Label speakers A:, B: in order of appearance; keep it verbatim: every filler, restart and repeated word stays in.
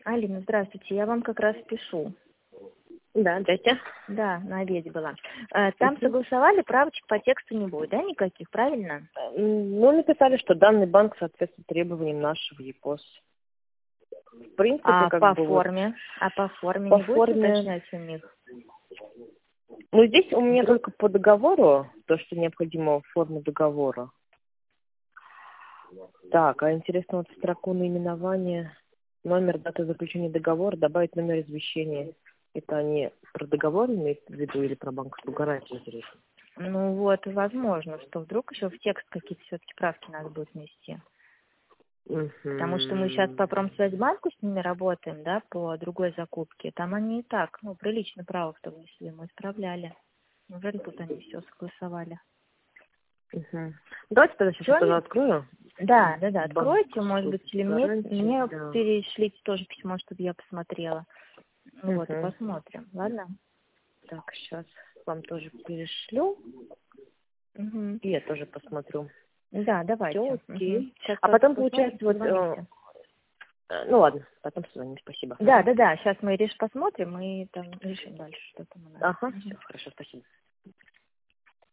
A: Алина, здравствуйте, я вам как раз пишу.
B: Да, здрасте.
A: Да, на обеде была. Э, Там
B: Мгм.
A: согласовали, правочек по тексту не будет, да, никаких, правильно?
B: М, Ну, написали, что данный банк соответствует требованиям нашего ЕПОС. В принципе,
A: А
B: как
A: по
B: бы вот
A: форме? А по форме
B: по
A: не будете
B: форме...
A: уточнять у них?
B: Ну, здесь у меня
A: Вдруг?
B: только по договору, то, что необходимо в форме договора. Так, а интересно, вот в строку наименования номер, дата заключения договора, добавить номер извещения. Это они про договор имеют в виду или про банковскую гарантию, интересно?
A: Ну вот, возможно, что вдруг еще в текст какие-то все-таки правки надо будет внести. Потому что мы сейчас по
B: Мгм.
A: Промсвязьбанку с ними работаем, да, по другой закупке. Там они и так, ну, прилично правок-то внесли, мы исправляли. Неужели тут они все согласовали?
B: Мгм. Давайте тогда сейчас я
A: Что
B: тоже
A: они?
B: открою.
A: Да, да, да, откройте, может
B: Банковскую
A: быть, или мне,
B: гарантию,
A: мне
B: да.
A: перешлите тоже письмо, чтобы я посмотрела. Вот, и
B: Мгм.
A: посмотрим, ладно?
B: Так, сейчас вам тоже перешлю,
A: Угу.
B: и я тоже посмотрю.
A: Да,
B: Все
A: давайте. Угу.
B: окей.
A: Сейчас
B: А
A: только
B: потом, получается,
A: посмотрите,
B: вот... э,
A: звоните.
B: э, ну ладно, потом позвоним, спасибо.
A: Да,
B: Мгм.
A: да, да, сейчас мы лишь посмотрим и там решим дальше, что там у нас.
B: Ага,
A: Мгм.
B: все, хорошо, спасибо.